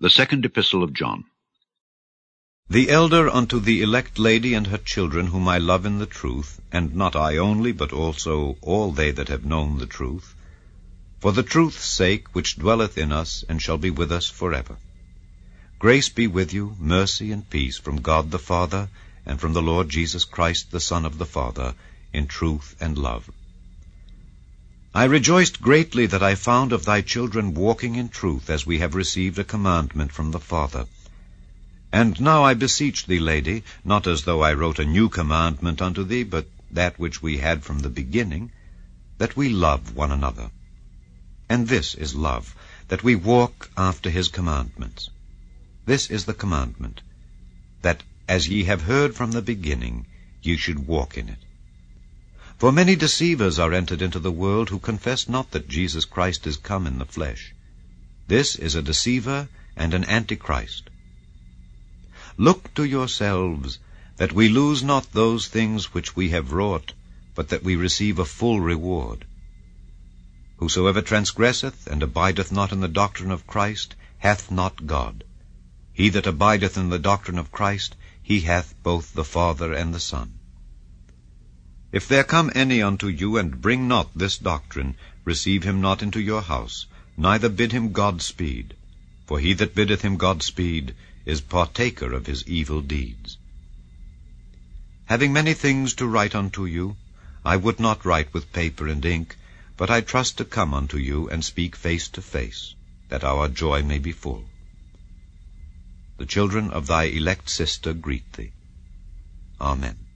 The second epistle of John. The elder unto the elect lady and her children, whom I love in the truth, and not I only, but also all they that have known the truth, for the truth's sake which dwelleth in us, and shall be with us forever. Grace be with you, mercy and peace, from God the Father, and from the Lord Jesus Christ, the Son of the Father, in truth and love. I rejoiced greatly that I found of thy children walking in truth, as we have received a commandment from the Father. And now I beseech thee, lady, not as though I wrote a new commandment unto thee, but that which we had from the beginning, that we love one another. And this is love, that we walk after his commandments. This is the commandment, that as ye have heard from the beginning, ye should walk in it. For many deceivers are entered into the world, who confess not that Jesus Christ is come in the flesh. This is a deceiver and an antichrist. Look to yourselves, that we lose not those things which we have wrought, but that we receive a full reward. Whosoever transgresseth and abideth not in the doctrine of Christ hath not God. He that abideth in the doctrine of Christ, he hath both the Father and the Son. If there come any unto you, and bring not this doctrine, receive him not into your house, neither bid him God-speed. For he that biddeth him God-speed is partaker of his evil deeds. Having many things to write unto you, I would not write with paper and ink, but I trust to come unto you, and speak face to face, that our joy may be full. The children of thy elect sister greet thee. Amen.